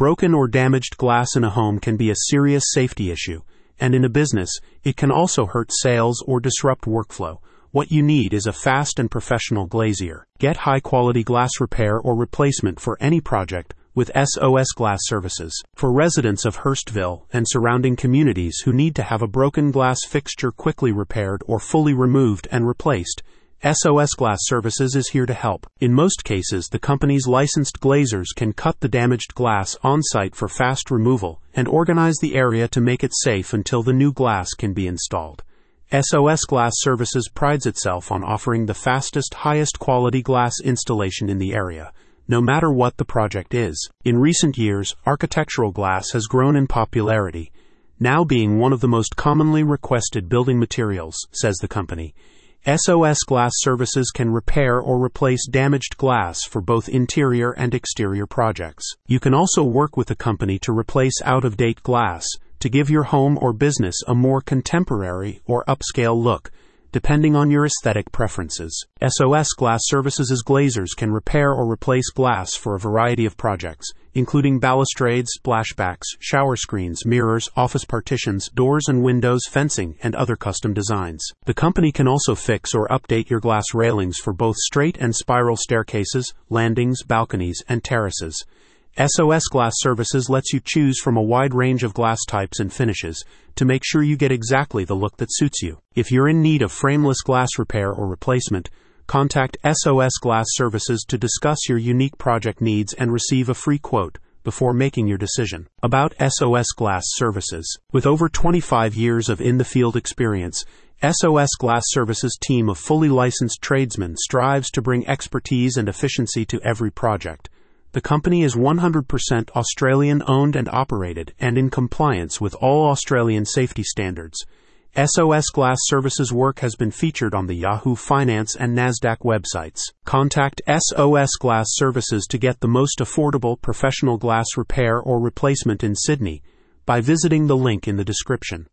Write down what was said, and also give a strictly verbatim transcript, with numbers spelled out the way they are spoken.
Broken or damaged glass in a home can be a serious safety issue, and in a business, it can also hurt sales or disrupt workflow. What you need is a fast and professional glazier. Get high-quality glass repair or replacement for any project with S O S Glass Services. For residents of Hurstville and surrounding communities who need to have a broken glass fixture quickly repaired or fully removed and replaced, S O S Glass Services is here to help. In most cases, the company's licensed glazers can cut the damaged glass on-site for fast removal and organize the area to make it safe until the new glass can be installed. S O S Glass Services prides itself on offering the fastest, highest quality glass installation in the area, no matter what the project is. In recent years, architectural glass has grown in popularity, now being one of the most commonly requested building materials, says the company. S O S Glass Services can repair or replace damaged glass for both interior and exterior projects. You can also work with the company to replace out-of-date glass to give your home or business a more contemporary or upscale look, depending on your aesthetic preferences. S O S Glass Services' glazers can repair or replace glass for a variety of projects, including balustrades, splashbacks, shower screens, mirrors, office partitions, doors and windows, fencing, and other custom designs. The company can also fix or update your glass railings for both straight and spiral staircases, landings, balconies, and terraces. S O S Glass Services lets you choose from a wide range of glass types and finishes to make sure you get exactly the look that suits you. If you're in need of frameless glass repair or replacement, contact S O S Glass Services to discuss your unique project needs and receive a free quote before making your decision. About S O S Glass Services. With over twenty-five years of in-the-field experience, S O S Glass Services' team of fully licensed tradesmen strives to bring expertise and efficiency to every project. The company is one hundred percent Australian-owned and operated and in compliance with all Australian safety standards. S O S Glass Services work has been featured on the Yahoo Finance and NASDAQ websites. Contact S O S Glass Services to get the most affordable professional glass repair or replacement in Sydney by visiting the link in the description.